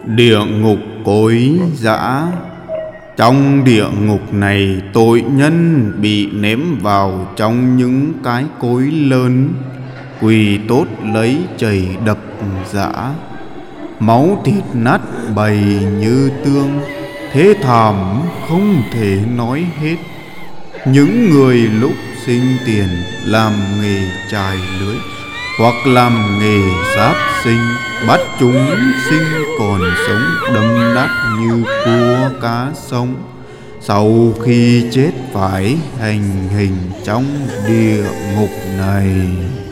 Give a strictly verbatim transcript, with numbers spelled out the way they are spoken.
Địa ngục cối giã. Trong địa ngục này, tội nhân bị ném vào trong những cái cối lớn, quỳ tốt lấy chảy đập giã. Máu thịt nát bầy như tương, thế thảm không thể nói hết. Những người lúc sinh tiền làm nghề chài lưới, hoặc làm nghề giáp sinh, bắt chúng sinh còn sống đâm nát như cua cá sống. Sau khi chết phải hành hình trong địa ngục này.